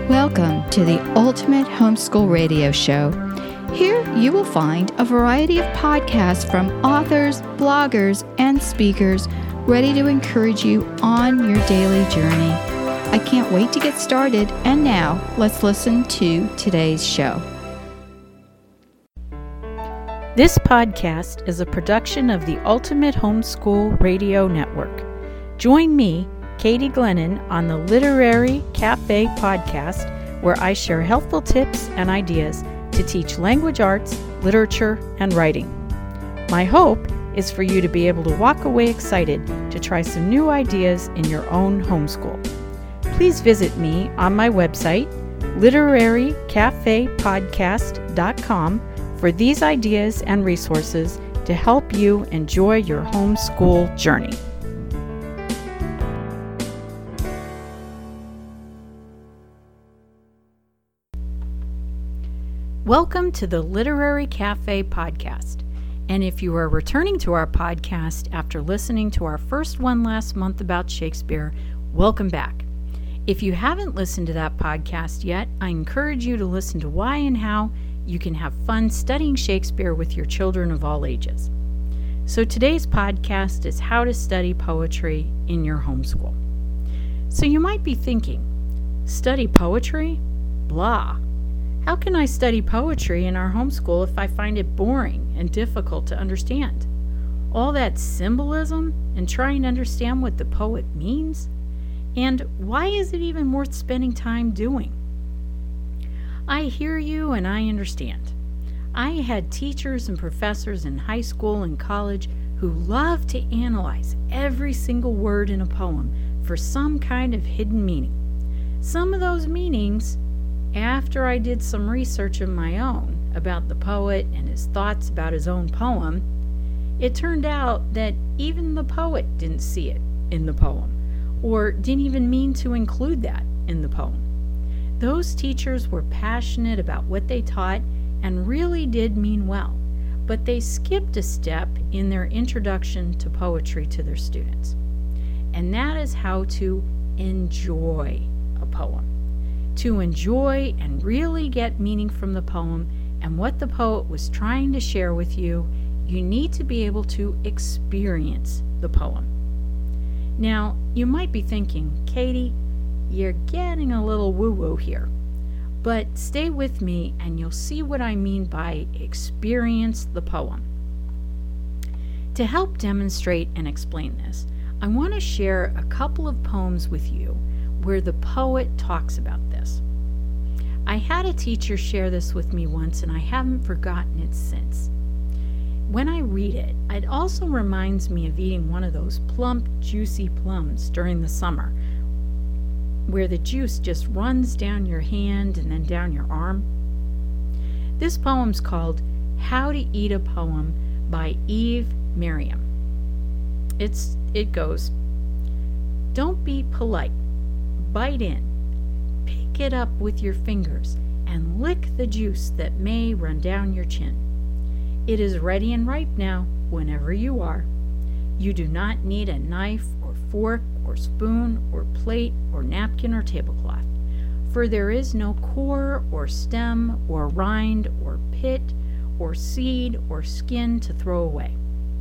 Welcome to the Ultimate Homeschool Radio Show. Here you will find a variety of podcasts from authors, bloggers, and speakers ready to encourage you on your daily journey. I can't wait to get started, and now let's listen to today's show. This podcast is a production of the Ultimate Homeschool Radio Network. Join me, Katie Glennon, on the Literary Cafe podcast, where I share helpful tips and ideas to teach language arts, literature, and writing. My hope is for you to be able to walk away excited to try some new ideas in your own homeschool. Please visit me on my website, literarykafepodcast.com, for these ideas and resources to help you enjoy your homeschool journey. Welcome to the Literary Cafe podcast. And if you are returning to our podcast after listening to our first one last month about Shakespeare, welcome back. If you haven't listened to that podcast yet, I encourage you to listen to why and how you can have fun studying Shakespeare with your children of all ages. So today's podcast is how to study poetry in your homeschool. So you might be thinking, study poetry? Blah. How can I study poetry in our homeschool if I find it boring and difficult to understand? All that symbolism and trying to understand what the poet means? And why is it even worth spending time doing? I hear you and I understand. I had teachers and professors in high school and college who loved to analyze every single word in a poem for some kind of hidden meaning. Some of those meanings, after I did some research of my own about the poet and his thoughts about his own poem, it turned out that even the poet didn't see it in the poem, or didn't even mean to include that in the poem. Those teachers were passionate about what they taught and really did mean well, but they skipped a step in their introduction to poetry to their students. And that is how to enjoy a poem. To enjoy and really get meaning from the poem and what the poet was trying to share with you, you need to be able to experience the poem. Now, you might be thinking, Katie, you're getting a little woo-woo here. But stay with me and you'll see what I mean by experience the poem. To help demonstrate and explain this, I want to share a couple of poems with you where the poet talks about this. I had a teacher share this with me once and I haven't forgotten it since. When I read it, it also reminds me of eating one of those plump, juicy plums during the summer, where the juice just runs down your hand and then down your arm. This poem's called How to Eat a Poem by Eve Merriam. It goes, don't be polite. Bite in, pick it up with your fingers, and lick the juice that may run down your chin. It is ready and ripe now, whenever you are. You do not need a knife or fork or spoon or plate or napkin or tablecloth, for there is no core or stem or rind or pit or seed or skin to throw away.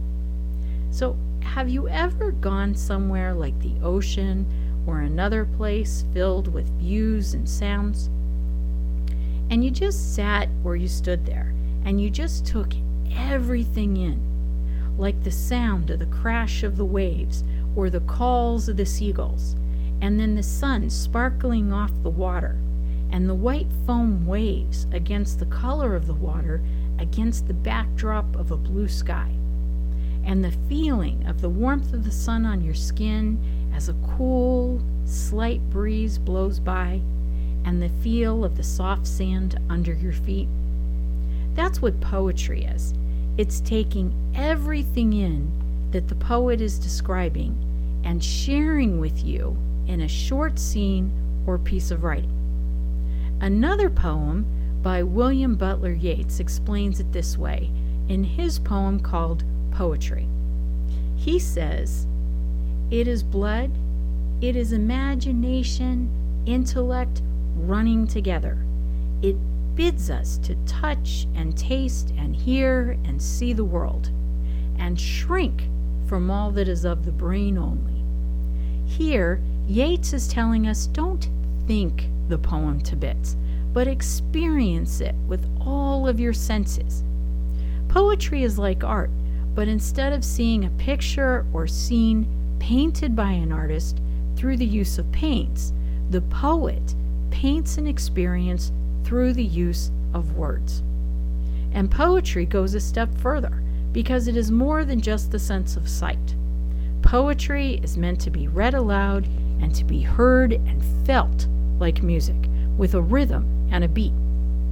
So, have you ever gone somewhere like the ocean or another place filled with views and sounds, and you just sat or you stood there and you just took everything in, like the sound of the crash of the waves or the calls of the seagulls, and then the sun sparkling off the water and the white foam waves against the color of the water against the backdrop of a blue sky, and the feeling of the warmth of the sun on your skin as a cool, slight breeze blows by, and the feel of the soft sand under your feet. That's what poetry is. It's taking everything in that the poet is describing and sharing with you in a short scene or piece of writing. Another poem by William Butler Yeats explains it this way in his poem called Poetry. He says, "It is blood, it is imagination, intellect, running together. It bids us to touch and taste and hear and see the world, and shrink from all that is of the brain only. Here, Yeats is telling us, don't think the poem to bits, but experience it with all of your senses. Poetry is like art, but instead of seeing a picture or scene painted by an artist through the use of paints, the poet paints an experience through the use of words. And poetry goes a step further, because it is more than just the sense of sight. Poetry is meant to be read aloud and to be heard and felt like music, with a rhythm and a beat.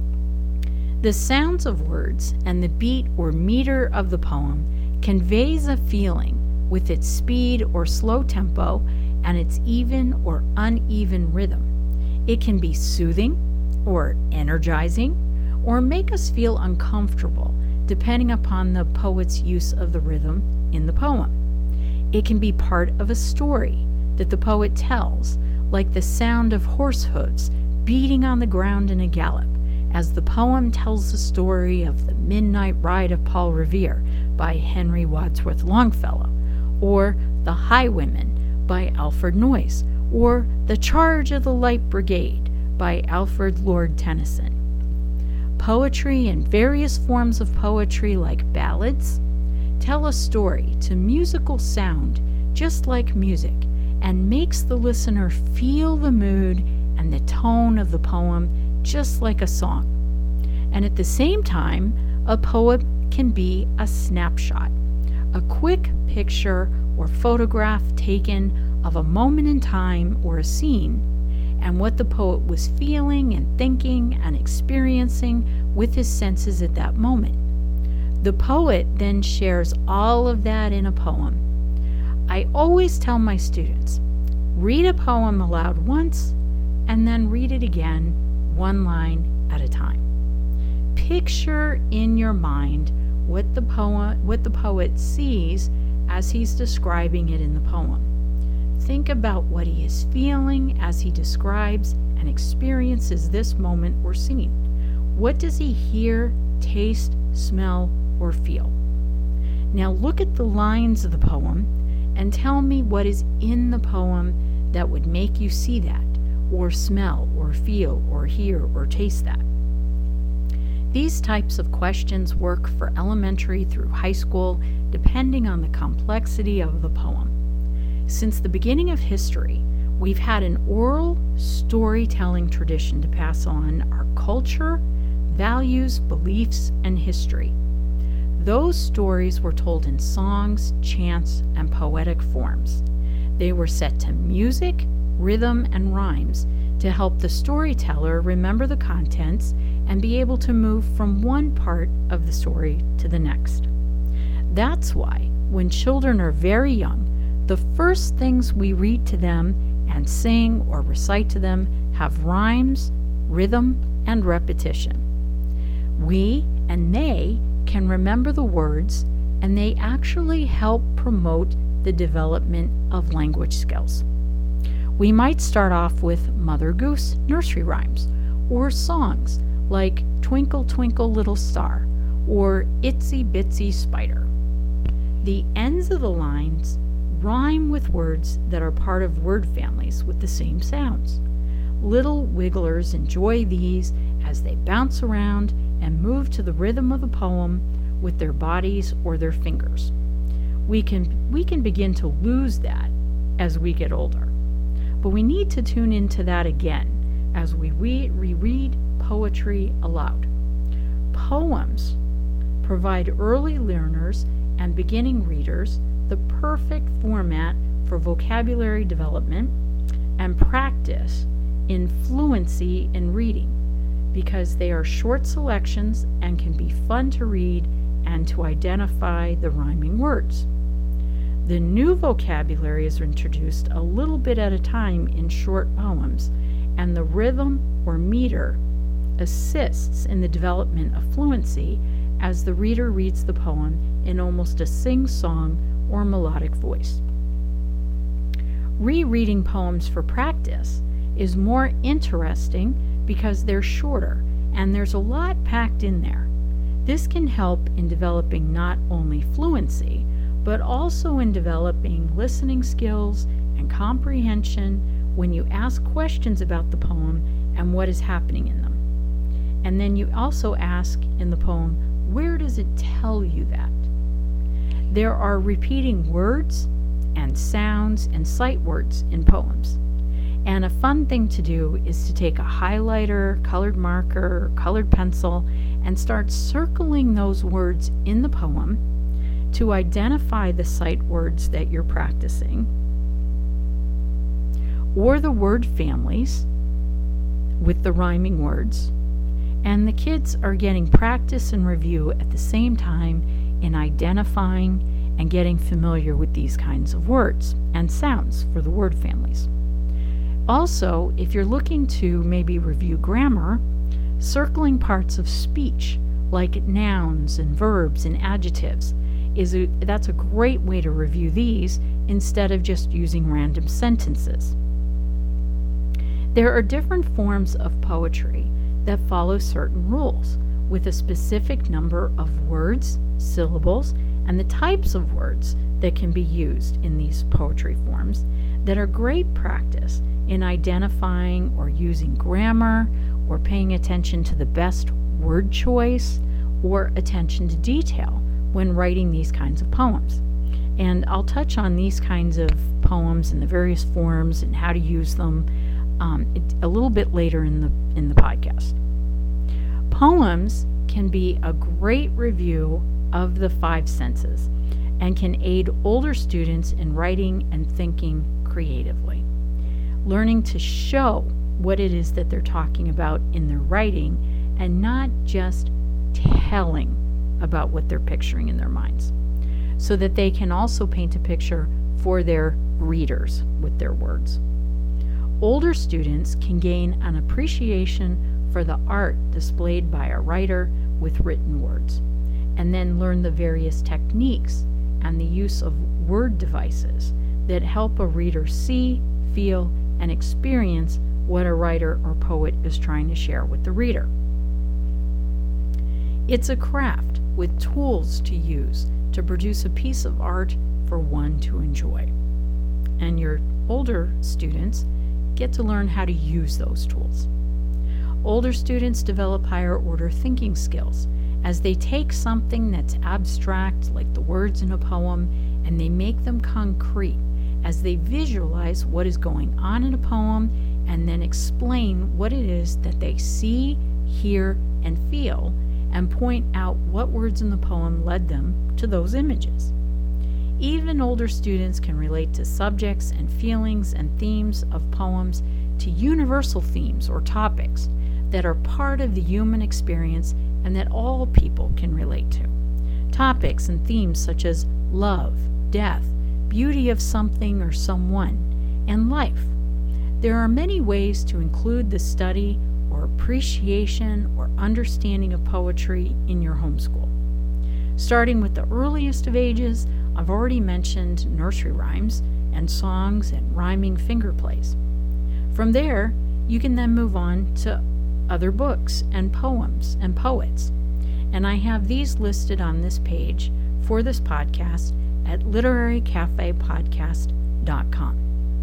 The sounds of words and the beat or meter of the poem conveys a feeling with its speed or slow tempo and its even or uneven rhythm. It can be soothing or energizing or make us feel uncomfortable, depending upon the poet's use of the rhythm in the poem. It can be part of a story that the poet tells, like the sound of horse hooves beating on the ground in a gallop, as the poem tells the story of the Midnight Ride of Paul Revere by Henry Wadsworth Longfellow, or The Highwayman by Alfred Noyes, or The Charge of the Light Brigade by Alfred Lord Tennyson. Poetry and various forms of poetry like ballads tell a story to musical sound just like music, and makes the listener feel the mood and the tone of the poem just like a song. And at the same time, a poem can be a snapshot, a quick picture or photograph taken of a moment in time or a scene, and what the poet was feeling and thinking and experiencing with his senses at that moment. The poet then shares all of that in a poem. I always tell my students, read a poem aloud once and then read it again, one line at a time. Picture in your mind what the poet sees as he's describing it in the poem. Think about what he is feeling as he describes and experiences this moment or scene. What does he hear, taste, smell, or feel? Now look at the lines of the poem and tell me what is in the poem that would make you see that, or smell, or feel, or hear, or taste that. These types of questions work for elementary through high school, depending on the complexity of the poem. Since the beginning of history, we've had an oral storytelling tradition to pass on our culture, values, beliefs, and history. Those stories were told in songs, chants, and poetic forms. They were set to music, rhythm, and rhymes to help the storyteller remember the contents and be able to move from one part of the story to the next. That's why, when children are very young, the first things we read to them and sing or recite to them have rhymes, rhythm, and repetition. We and they can remember the words, and they actually help promote the development of language skills. We might start off with Mother Goose nursery rhymes, or songs like Twinkle Twinkle Little Star, or Itsy Bitsy Spider. The ends of the lines rhyme with words that are part of word families with the same sounds. Little wigglers enjoy these as they bounce around and move to the rhythm of the poem with their bodies or their fingers. We can begin to lose that as we get older, but we need to tune into that again as we reread poetry aloud. Poems provide early learners and beginning readers the perfect format for vocabulary development and practice in fluency in reading, because they are short selections and can be fun to read and to identify the rhyming words. The new vocabulary is introduced a little bit at a time in short poems, and the rhythm or meter assists in the development of fluency as the reader reads the poem in almost a sing-song or melodic voice. Rereading poems for practice is more interesting because they're shorter and there's a lot packed in there. This can help in developing not only fluency, but also in developing listening skills and comprehension when you ask questions about the poem and what is happening in them. And then you also ask in the poem, where does it tell you that? There are repeating words and sounds and sight words in poems. And a fun thing to do is to take a highlighter, colored marker, or colored pencil and start circling those words in the poem to identify the sight words that you're practicing, or the word families with the rhyming words. And the kids are getting practice and review at the same time in identifying and getting familiar with these kinds of words and sounds for the word families. Also, if you're looking to maybe review grammar, circling parts of speech like nouns and verbs and adjectives that's a great way to review these instead of just using random sentences. There are different forms of poetry that follow certain rules with a specific number of words, syllables, and the types of words that can be used in these poetry forms that are great practice in identifying or using grammar or paying attention to the best word choice or attention to detail when writing these kinds of poems. And I'll touch on these kinds of poems and the various forms and how to use them a little bit later in the podcast. Poems can be a great review of the 5 senses and can aid older students in writing and thinking creatively, learning to show what it is that they're talking about in their writing and not just telling about what they're picturing in their minds, so that they can also paint a picture for their readers with their words. Older students can gain an appreciation for the art displayed by a writer with written words, and then learn the various techniques and the use of word devices that help a reader see, feel, and experience what a writer or poet is trying to share with the reader. It's a craft with tools to use to produce a piece of art for one to enjoy. And your older students get to learn how to use those tools. Older students develop higher order thinking skills as they take something that's abstract, like the words in a poem, and they make them concrete as they visualize what is going on in a poem and then explain what it is that they see, hear, and feel, and point out what words in the poem led them to those images. Even older students can relate to subjects and feelings and themes of poems to universal themes or topics that are part of the human experience and that all people can relate to. Topics and themes such as love, death, beauty of something or someone, and life. There are many ways to include the study or appreciation or understanding of poetry in your homeschool. Starting with the earliest of ages, I've already mentioned nursery rhymes and songs and rhyming finger plays. From there, you can then move on to other books and poems and poets. And I have these listed on this page for this podcast at literarycafepodcast.com.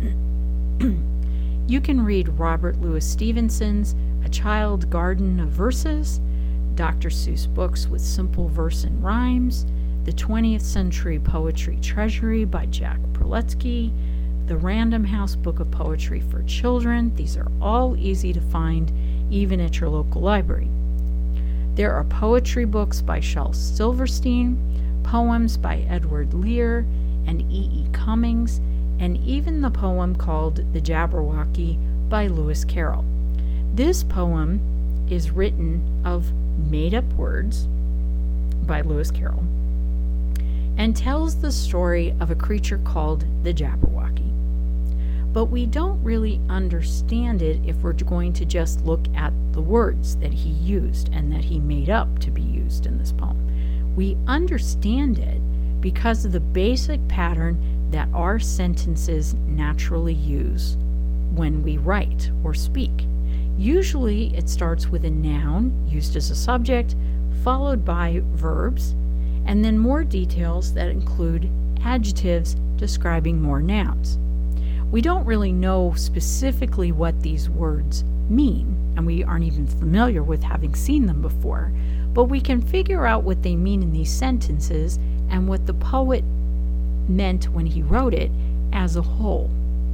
You can read Robert Louis Stevenson's A Child Garden of Verses, Dr. Seuss books with simple verse and rhymes, The 20th Century Poetry Treasury by Jack Perletsky, the Random House Book of Poetry for Children. These are all easy to find even at your local library. There are poetry books by Charles Silverstein, poems by Edward Lear and E.E. Cummings, and even the poem called The Jabberwocky by Lewis Carroll. This poem is written of made-up words by Lewis Carroll and tells the story of a creature called the Jabberwocky. But we don't really understand it if we're going to just look at the words that he used and that he made up to be used in this poem. We understand it because of the basic pattern that our sentences naturally use when we write or speak. Usually it starts with a noun used as a subject, followed by verbs, and then more details that include adjectives describing more nouns. We don't really know specifically what these words mean, and we aren't even familiar with having seen them before, but we can figure out what they mean in these sentences and what the poet meant when he wrote it as a whole.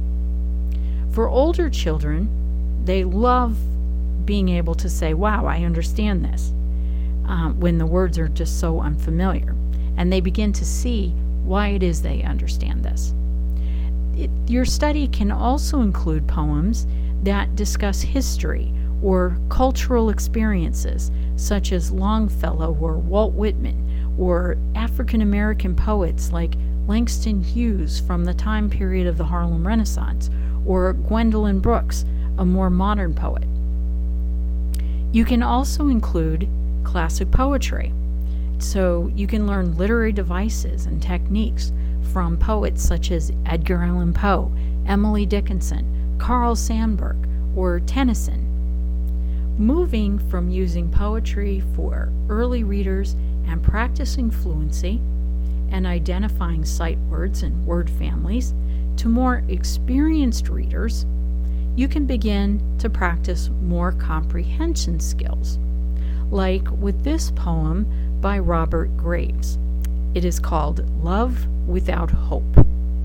For older children, they love being able to say, wow, I understand this, when the words are just so unfamiliar, and they begin to see why it is they understand this. Your study can also include poems that discuss history or cultural experiences, such as Longfellow or Walt Whitman, or African American poets like Langston Hughes from the time period of the Harlem Renaissance, or Gwendolyn Brooks, a more modern poet. You can also include classic poetry, so you can learn literary devices and techniques from poets such as Edgar Allan Poe, Emily Dickinson, Carl Sandburg, or Tennyson. Moving from using poetry for early readers and practicing fluency and identifying sight words and word families to more experienced readers, you can begin to practice more comprehension skills, like with this poem by Robert Graves. It is called Love Without Hope.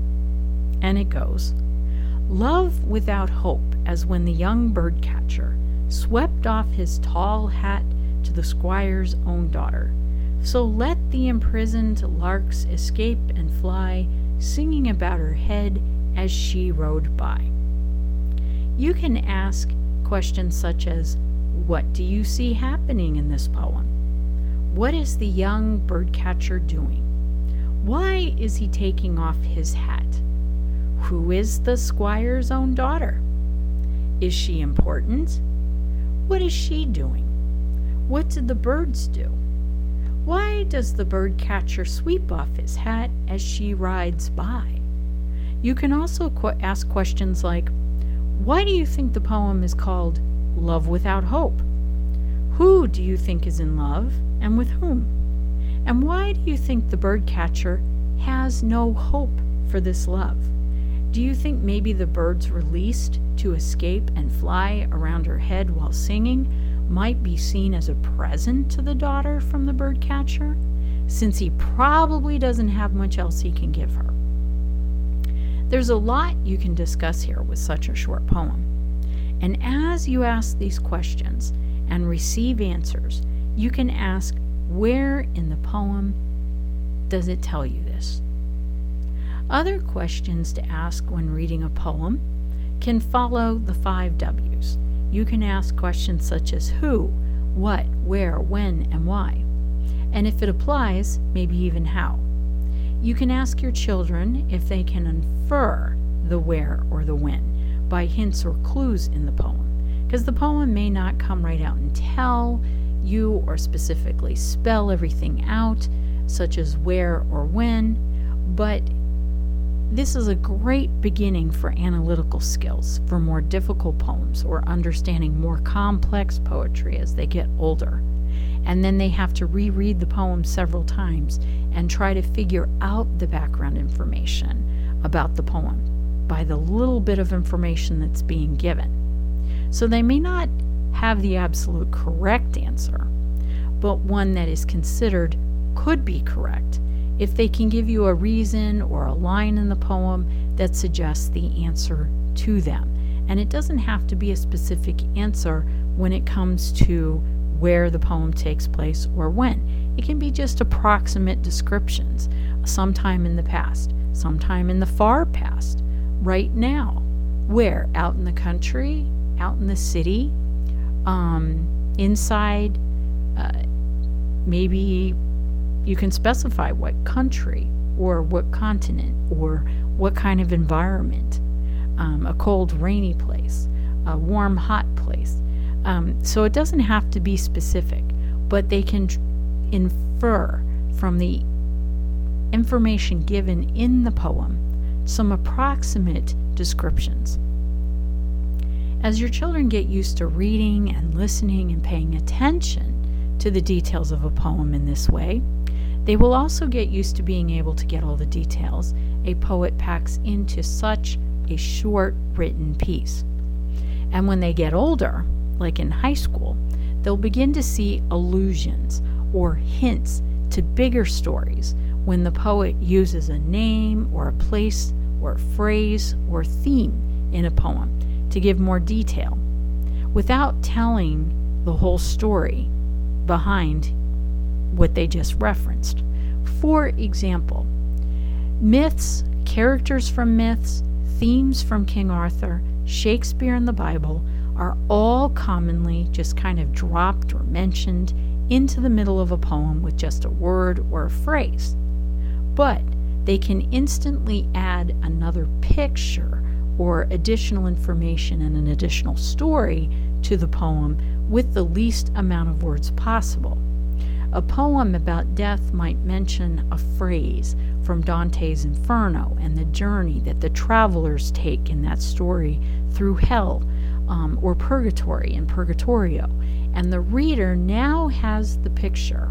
And it goes, "Love without hope, as when the young birdcatcher swept off his tall hat to the squire's own daughter. So let the imprisoned larks escape and fly, singing about her head as she rode by." You can ask questions such as, what do you see happening in this poem? What is the young birdcatcher doing? Why is he taking off his hat? Who is the squire's own daughter? Is she important? What is she doing? What did the birds do? Why does the birdcatcher sweep off his hat as she rides by? You can also ask questions like, why do you think the poem is called Love Without Hope? Who do you think is in love, and with whom? And why do you think the birdcatcher has no hope for this love? Do you think maybe the birds released to escape and fly around her head while singing might be seen as a present to the daughter from the birdcatcher, since he probably doesn't have much else he can give her? There's a lot you can discuss here with such a short poem. And as you ask these questions and receive answers, you can ask, where in the poem does it tell you this? Other questions to ask when reading a poem can follow the 5 W's. You can ask questions such as who, what, where, when, and why. And if it applies, maybe even how. You can ask your children if they can infer the where or the when by hints or clues in the poem, because the poem may not come right out and tell you or specifically spell everything out, such as where or when, but this is a great beginning for analytical skills for more difficult poems or understanding more complex poetry as they get older. And then they have to reread the poem several times and try to figure out the background information about the poem by the little bit of information that's being given. So they may not have the absolute correct answer, but one that is considered could be correct if they can give you a reason or a line in the poem that suggests the answer to them. And it doesn't have to be a specific answer when it comes to where the poem takes place or when. It can be just approximate descriptions, sometime in the past, sometime in the far past, right now. Where? Out in the country? Out in the city? Inside? Maybe you can specify what country or what continent or what kind of environment. A cold, rainy place, a warm, hot place. So it doesn't have to be specific, but they can infer from the information given in the poem some approximate descriptions. As your children get used to reading and listening and paying attention to the details of a poem in this way, they will also get used to being able to get all the details a poet packs into such a short written piece. And when they get older, like in high school, they'll begin to see allusions or hints to bigger stories when the poet uses a name or a place or a phrase or theme in a poem to give more detail, without telling the whole story behind what they just referenced. For example, myths, characters from myths, themes from King Arthur, Shakespeare, and the Bible are all commonly just kind of dropped or mentioned into the middle of a poem with just a word or a phrase. But they can instantly add another picture or additional information and an additional story to the poem with the least amount of words possible. A poem about death might mention a phrase from Dante's Inferno and the journey that the travelers take in that story through hell or purgatory in Purgatorio. And the reader now has the picture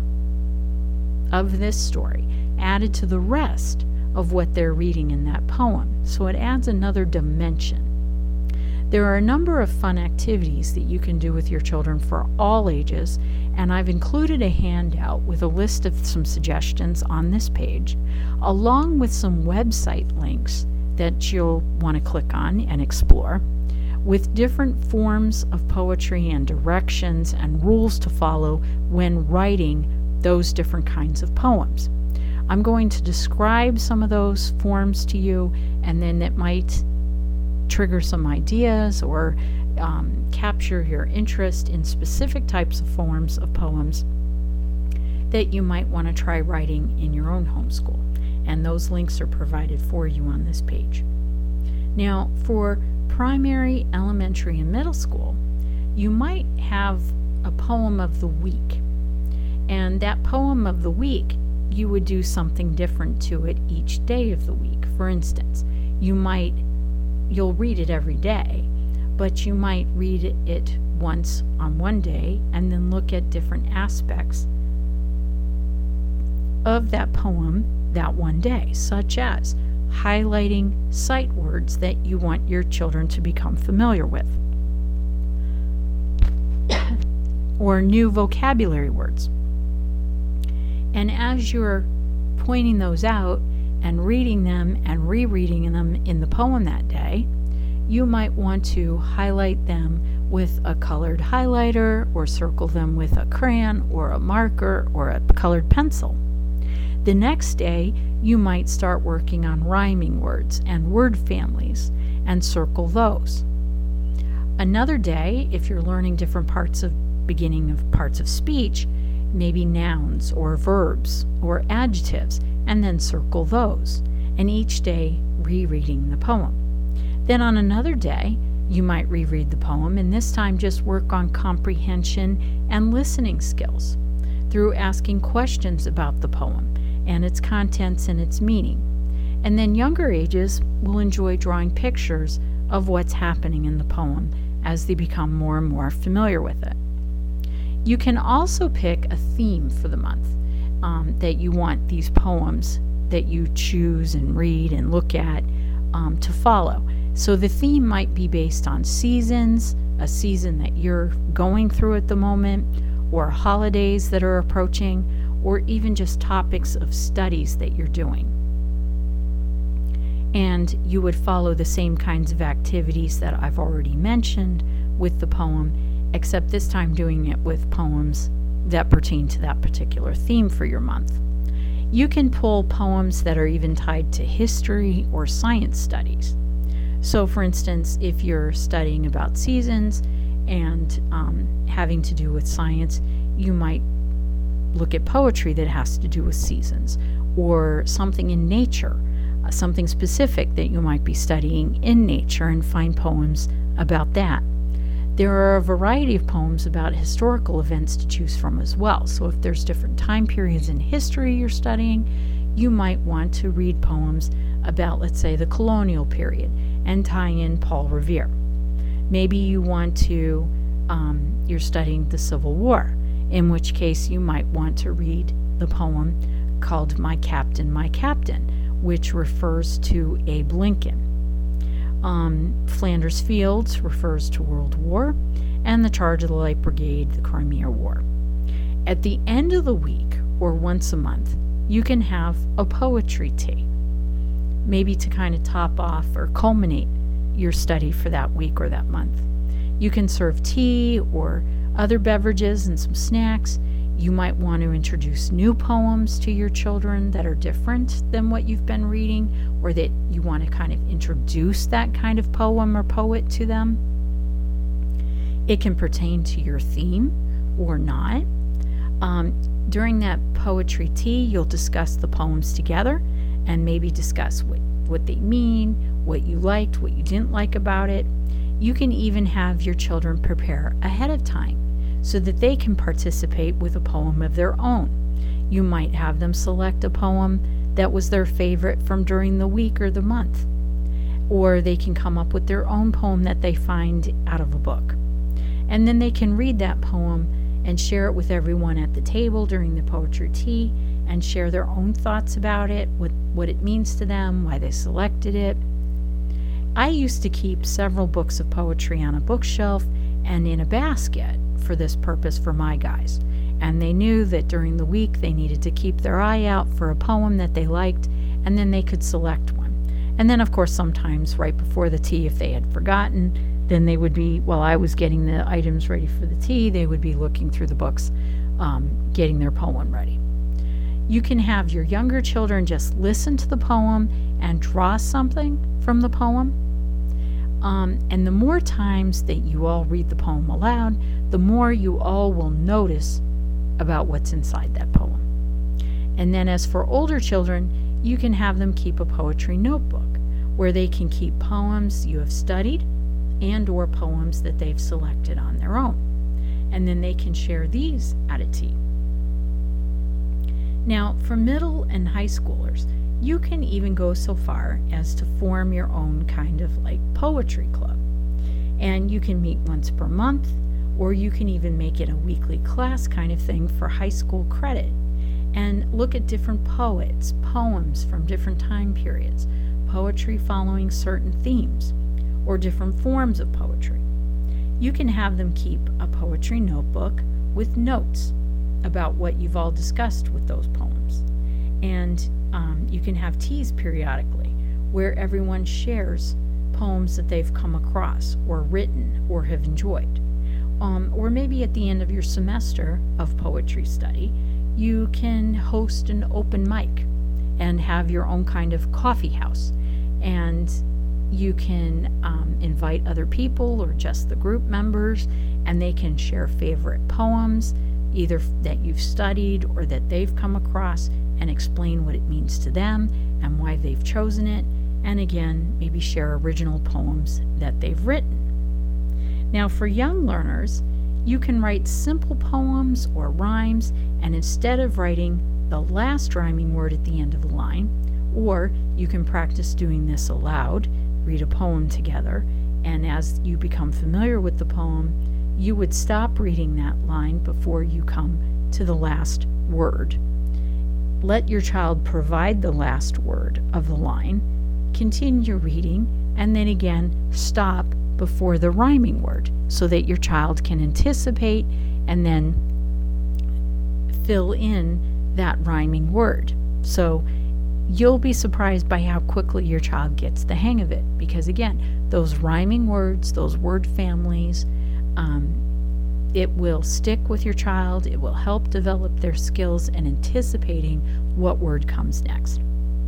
of this story added to the rest of what they're reading in that poem. So it adds another dimension. There are a number of fun activities that you can do with your children for all ages, and I've included a handout with a list of some suggestions on this page, along with some website links that you'll want to click on and explore, with different forms of poetry and directions and rules to follow when writing those different kinds of poems. I'm going to describe some of those forms to you, and then it might trigger some ideas or capture your interest in specific types of forms of poems that you might want to try writing in your own homeschool. And those links are provided for you on this page. Now, for primary, elementary, and middle school, you might have a poem of the week. And that poem of the week, you would do something different to it each day of the week. For instance, you'll read it every day, but you might read it once on one day and then look at different aspects of that poem that one day, such as highlighting sight words that you want your children to become familiar with, or new vocabulary words. And as you're pointing those out and reading them and rereading them in the poem that day, you might want to highlight them with a colored highlighter or circle them with a crayon or a marker or a colored pencil. The next day, you might start working on rhyming words and word families and circle those. Another day, if you're learning different parts of speech, maybe nouns or verbs or adjectives, and then circle those, and each day rereading the poem. Then on another day, you might reread the poem, and this time just work on comprehension and listening skills through asking questions about the poem and its contents and its meaning. And then younger ages will enjoy drawing pictures of what's happening in the poem as they become more and more familiar with it. You can also pick a theme for the month that you want these poems that you choose and read and look at to follow. So the theme might be based on seasons, a season that you're going through at the moment, or holidays that are approaching, or even just topics of studies that you're doing. And you would follow the same kinds of activities that I've already mentioned with the poem, except this time doing it with poems that pertain to that particular theme for your month. You can pull poems that are even tied to history or science studies. So for instance, if you're studying about seasons and having to do with science, you might look at poetry that has to do with seasons, or something in nature, something specific that you might be studying in nature, and find poems about that. There are a variety of poems about historical events to choose from as well. So if there's different time periods in history you're studying, you might want to read poems about, let's say, the colonial period and tie in Paul Revere. Maybe you want to, you're studying the Civil War, in which case you might want to read the poem called My Captain, which refers to Abe Lincoln. Flanders Fields refers to World War, and The Charge of the Light Brigade, the Crimea War. At the end of the week, or once a month, you can have a poetry tea, maybe to kind of top off or culminate your study for that week or that month. You can serve tea or other beverages and some snacks. You might want to introduce new poems to your children that are different than what you've been reading, or that you want to kind of introduce that kind of poem or poet to them. It can pertain to your theme or not. During that poetry tea, you'll discuss the poems together and maybe discuss what they mean, what you liked, what you didn't like about it. You can even have your children prepare ahead of time so that they can participate with a poem of their own. You might have them select a poem that was their favorite from during the week or the month, or they can come up with their own poem that they find out of a book. And then they can read that poem and share it with everyone at the table during the poetry tea and share their own thoughts about it, what it means to them, why they selected it. I used to keep several books of poetry on a bookshelf and in a basket for this purpose for my guys. And they knew that during the week they needed to keep their eye out for a poem that they liked, and then they could select one. And then, of course, sometimes right before the tea, if they had forgotten, then they would be, while I was getting the items ready for the tea, they would be looking through the books, getting their poem ready. You can have your younger children just listen to the poem and draw something from the poem. And the more times that you all read the poem aloud, the more you all will notice about what's inside that poem. And then as for older children, you can have them keep a poetry notebook where they can keep poems you have studied and or poems that they've selected on their own. And then they can share these at a tea. Now, for middle and high schoolers, you can even go so far as to form your own kind of like poetry club. And you can meet once per month, or you can even make it a weekly class kind of thing for high school credit, and look at different poets, poems from different time periods, poetry following certain themes, or different forms of poetry. You can have them keep a poetry notebook with notes about what you've all discussed with those poems. And you can have teas periodically where everyone shares poems that they've come across or written or have enjoyed. Or maybe at the end of your semester of poetry study, you can host an open mic and have your own kind of coffee house. And you can invite other people or just the group members, and they can share favorite poems, either that you've studied or that they've come across, and explain what it means to them and why they've chosen it, and again, maybe share original poems that they've written. Now, for young learners, you can write simple poems or rhymes, and instead of writing the last rhyming word at the end of the line, or you can practice doing this aloud, read a poem together, and as you become familiar with the poem, you would stop reading that line before you come to the last word. Let your child provide the last word of the line, continue reading, and then again stop before the rhyming word so that your child can anticipate and then fill in that rhyming word. So you'll be surprised by how quickly your child gets the hang of it, because again, those rhyming words, those word families, it will stick with your child. It will help develop their skills in anticipating what word comes next.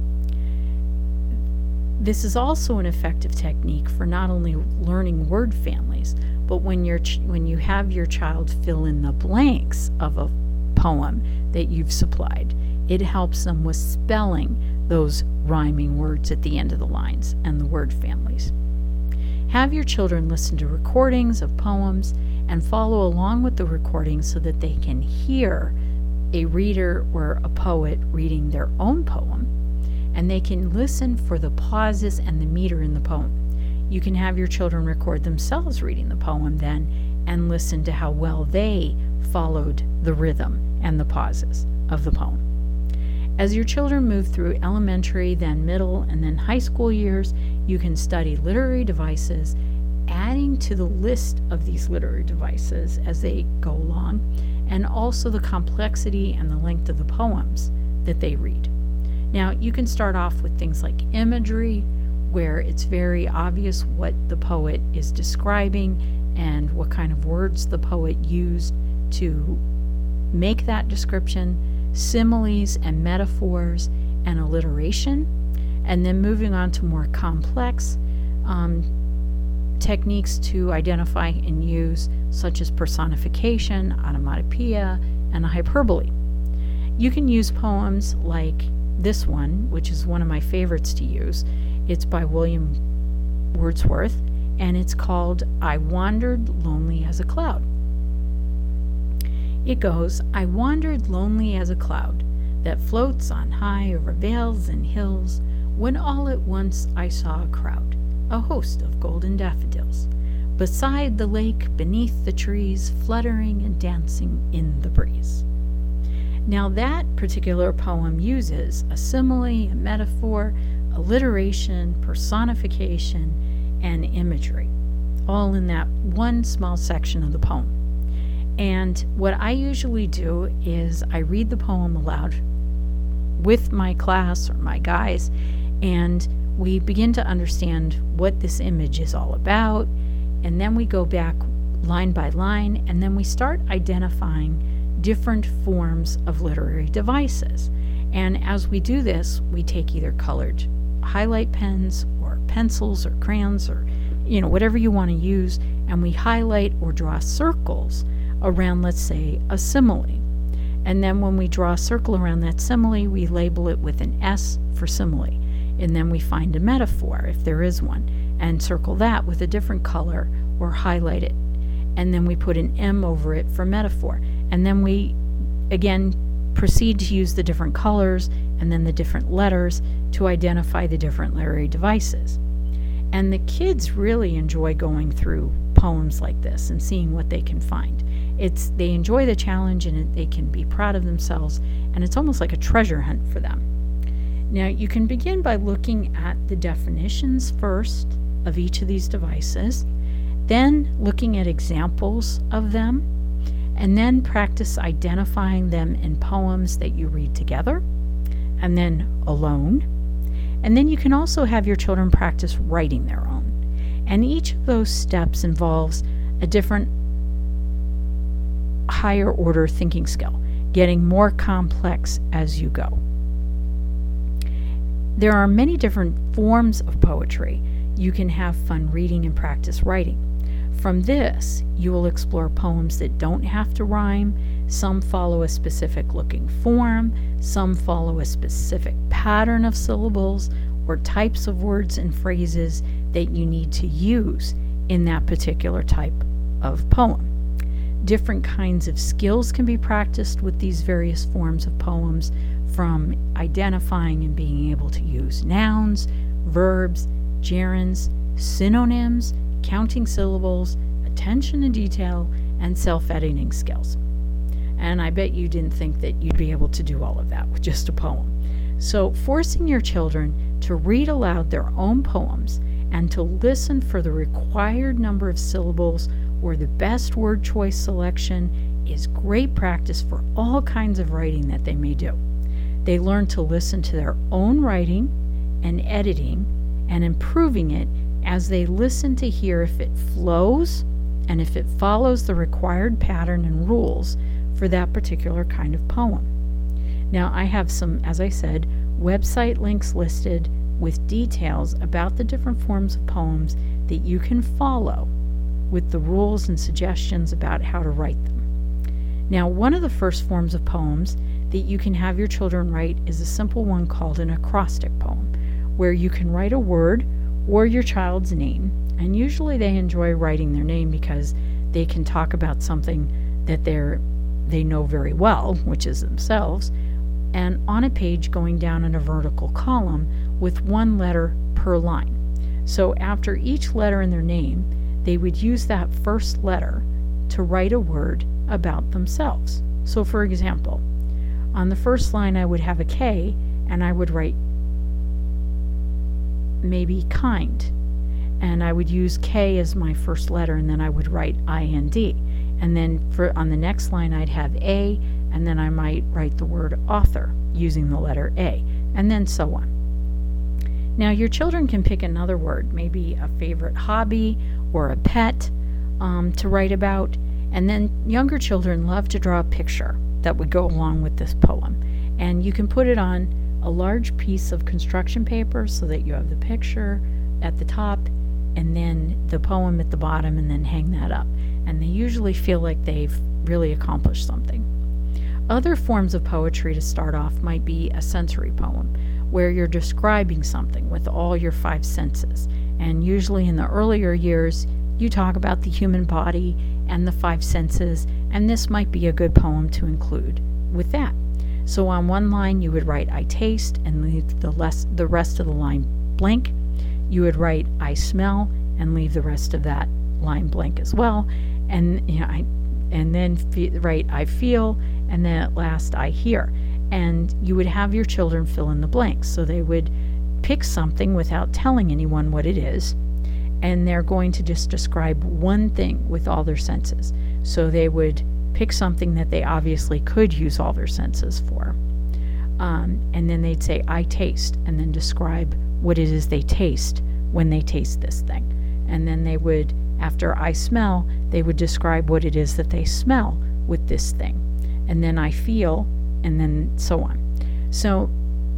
This is also an effective technique for not only learning word families, but when you have your child fill in the blanks of a poem that you've supplied, it helps them with spelling those rhyming words at the end of the lines and the word families. Have your children listen to recordings of poems and follow along with the recording so that they can hear a reader or a poet reading their own poem, and they can listen for the pauses and the meter in the poem. You can have your children record themselves reading the poem then and listen to how well they followed the rhythm and the pauses of the poem. As your children move through elementary, then middle, and then high school years, you can study literary devices, adding to the list of these literary devices as they go along, and also the complexity and the length of the poems that they read. Now, you can start off with things like imagery, where it's very obvious what the poet is describing and what kind of words the poet used to make that description, similes and metaphors and alliteration, and then moving on to more complex techniques to identify and use, such as personification, onomatopoeia, and a hyperbole. You can use poems like this one, which is one of my favorites to use. It's by William Wordsworth, and it's called I Wandered Lonely as a Cloud. It goes, I wandered lonely as a cloud that floats on high over vales and hills, when all at once I saw a crowd, a host of golden daffodils, beside the lake, beneath the trees, fluttering and dancing in the breeze. Now that particular poem uses a simile, a metaphor, alliteration, personification, and imagery, all in that one small section of the poem. And what I usually do is I read the poem aloud with my class or my guys, and we begin to understand what this image is all about, and then we go back line by line, and then we start identifying different forms of literary devices. And as we do this, we take either colored highlight pens or pencils or crayons or whatever you want to use, and we highlight or draw circles around, let's say, a simile. And then when we draw a circle around that simile, we label it with an S for simile. And then we find a metaphor, if there is one, and circle that with a different color or highlight it. And then we put an M over it for metaphor. And then we, again, proceed to use the different colors and then the different letters to identify the different literary devices. And the kids really enjoy going through poems like this and seeing what they can find. They enjoy the challenge, and they can be proud of themselves, and it's almost like a treasure hunt for them. Now, you can begin by looking at the definitions first of each of these devices, then looking at examples of them, and then practice identifying them in poems that you read together, and then alone. And then you can also have your children practice writing their own. And each of those steps involves a different higher order thinking skill, getting more complex as you go. There are many different forms of poetry. You can have fun reading and practice writing. From this, you will explore poems that don't have to rhyme. Some follow a specific looking form. Some follow a specific pattern of syllables or types of words and phrases that you need to use in that particular type of poem. Different kinds of skills can be practiced with these various forms of poems, from identifying and being able to use nouns, verbs, gerunds, synonyms, counting syllables, attention to detail, and self-editing skills. And I bet you didn't think that you'd be able to do all of that with just a poem. So forcing your children to read aloud their own poems and to listen for the required number of syllables or the best word choice selection is great practice for all kinds of writing that they may do. They learn to listen to their own writing and editing and improving it as they listen to hear if it flows and if it follows the required pattern and rules for that particular kind of poem. Now, I have some, as I said, website links listed with details about the different forms of poems that you can follow with the rules and suggestions about how to write them. Now, one of the first forms of poems that you can have your children write is a simple one called an acrostic poem, where you can write a word or your child's name, and usually they enjoy writing their name because they can talk about something that they know very well, which is themselves, and on a page going down in a vertical column with one letter per line. So after each letter in their name, they would use that first letter to write a word about themselves. So for example, on the first line I would have a K, and I would write maybe kind, and I would use K as my first letter, and then I would write IND. And then on the next line I'd have A, and then I might write the word author using the letter A, and then so on. Now your children can pick another word, maybe a favorite hobby or a pet to write about, and then younger children love to draw a picture that would go along with this poem. And you can put it on a large piece of construction paper so that you have the picture at the top and then the poem at the bottom, and then hang that up. And they usually feel like they've really accomplished something. Other forms of poetry to start off might be a sensory poem, where you're describing something with all your 5 senses. And usually in the earlier years, you talk about the human body and the 5 senses, and this might be a good poem to include with that. So on one line you would write I taste and leave the rest of the line blank. You would write I smell and leave the rest of that line blank as well. And then write I feel, and then at last I hear. And you would have your children fill in the blanks. So they would pick something without telling anyone what it is, and they're going to just describe one thing with all their senses. So they would pick something that they obviously could use all their senses for. And then they'd say, I taste, and then describe what it is they taste when they taste this thing. And then they would, after I smell, they would describe what it is that they smell with this thing. And then I feel, and then so on. So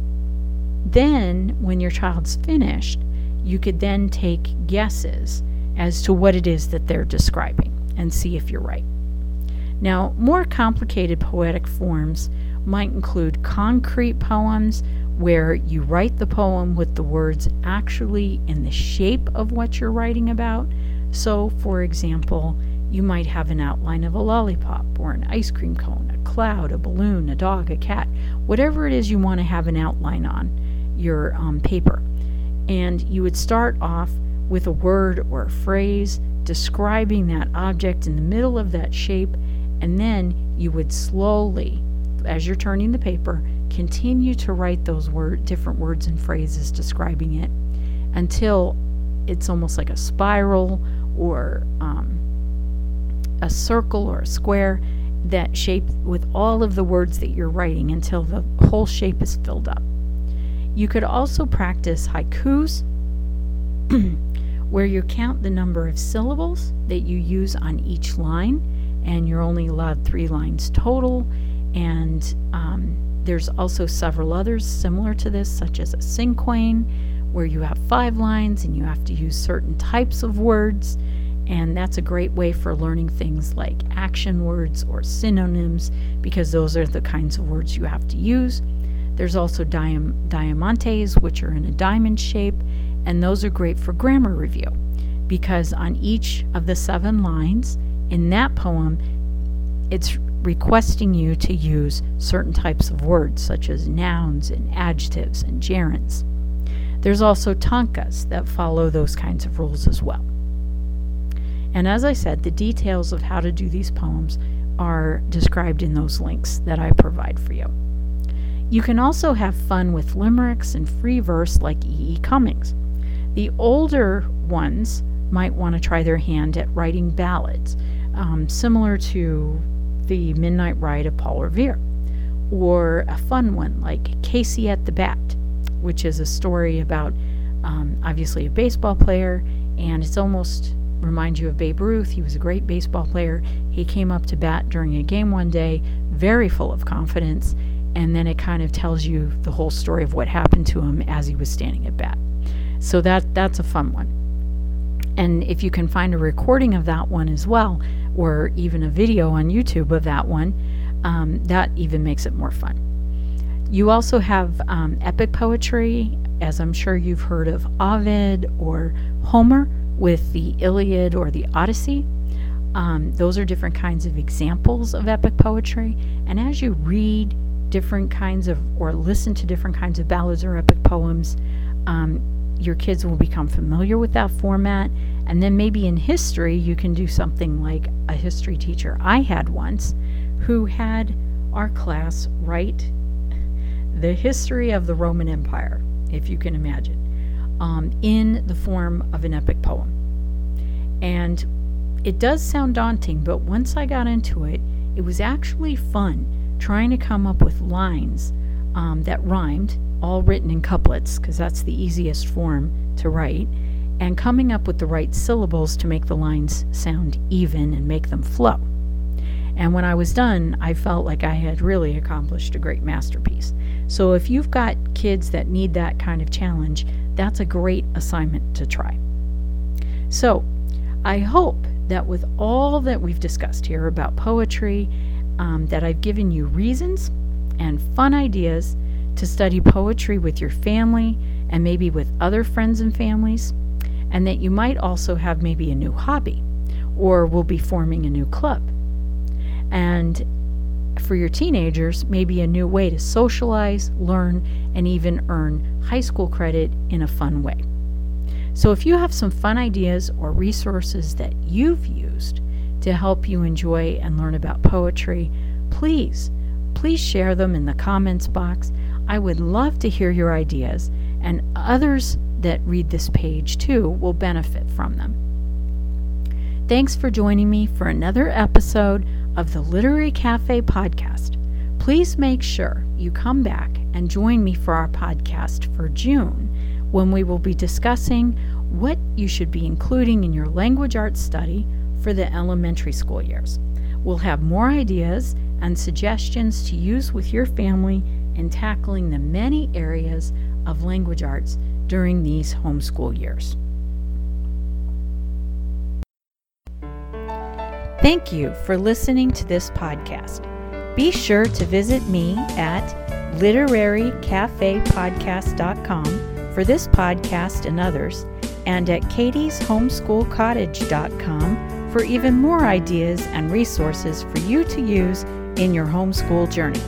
then when your child's finished, you could then take guesses as to what it is that they're describing and see if you're right. Now, more complicated poetic forms might include concrete poems, where you write the poem with the words actually in the shape of what you're writing about. So, for example, you might have an outline of a lollipop or an ice cream cone, a cloud, a balloon, a dog, a cat, whatever it is you want to have an outline on your paper. And you would start off with a word or a phrase describing that object in the middle of that shape, and then you would slowly, as you're turning the paper, continue to write those different words and phrases describing it until it's almost like a spiral or a circle or a square, that shape with all of the words that you're writing until the whole shape is filled up. You could also practice haikus, where you count the number of syllables that you use on each line, and you're only allowed 3 lines total. And there's also several others similar to this, such as a cinquain, where you have 5 lines and you have to use certain types of words. And that's a great way for learning things like action words or synonyms, because those are the kinds of words you have to use. There's also diamantes, which are in a diamond shape, and those are great for grammar review, because on each of the 7 lines in that poem, it's requesting you to use certain types of words, such as nouns and adjectives and gerunds. There's also tankas that follow those kinds of rules as well. And as I said, the details of how to do these poems are described in those links that I provide for you. You can also have fun with limericks and free verse like E.E. Cummings. The older ones might want to try their hand at writing ballads, similar to The Midnight Ride of Paul Revere, or a fun one like Casey at the Bat, which is a story about obviously a baseball player, and it's almost reminds you of Babe Ruth. He was a great baseball player. He came up to bat during a game one day, very full of confidence, and then it kind of tells you the whole story of what happened to him as he was standing at bat. So that's a fun one. And if you can find a recording of that one as well, or even a video on YouTube of that one, that even makes it more fun. You also have epic poetry, as I'm sure you've heard of Ovid or Homer with the Iliad or the Odyssey. Those are different kinds of examples of epic poetry. And as you read different kinds of, or listen to different kinds of ballads or epic poems, your kids will become familiar with that format. And then maybe in history, you can do something like a history teacher I had once who had our class write the history of the Roman Empire, if you can imagine, in the form of an epic poem. And it does sound daunting, but once I got into it, it was actually fun trying to come up with lines that rhymed, all written in couplets, because that's the easiest form to write, and coming up with the right syllables to make the lines sound even and make them flow. And when I was done, I felt like I had really accomplished a great masterpiece. So if you've got kids that need that kind of challenge, that's a great assignment to try. So I hope that with all that we've discussed here about poetry, that I've given you reasons and fun ideas to study poetry with your family and maybe with other friends and families, and that you might also have maybe a new hobby or will be forming a new club. And for your teenagers, maybe a new way to socialize, learn, and even earn high school credit in a fun way. So if you have some fun ideas or resources that you've used to help you enjoy and learn about poetry, please share them in the comments box. I would love to hear your ideas, and others that read this page too will benefit from them. Thanks for joining me for another episode of the Literary Cafe podcast. Please make sure you come back and join me for our podcast for June, when we will be discussing what you should be including in your language arts study for the elementary school years. We'll have more ideas and suggestions to use with your family in tackling the many areas of language arts during these homeschool years. Thank you for listening to this podcast. Be sure to visit me at literarycafepodcast.com for this podcast and others, and at katieshomeschoolcottage.com for even more ideas and resources for you to use in your homeschool journey.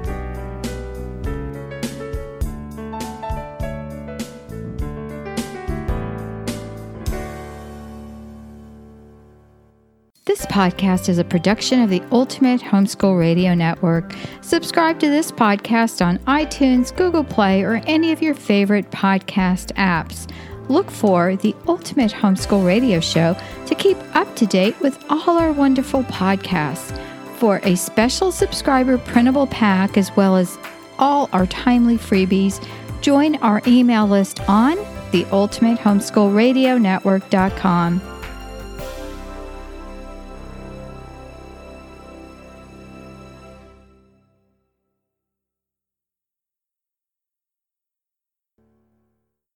This podcast is a production of the Ultimate Homeschool Radio Network. Subscribe to this podcast on iTunes, Google Play, or any of your favorite podcast apps. Look for the Ultimate Homeschool Radio Show to keep up to date with all our wonderful podcasts. For a special subscriber printable pack, as well as all our timely freebies, join our email list on theultimatehomeschoolradionetwork.com.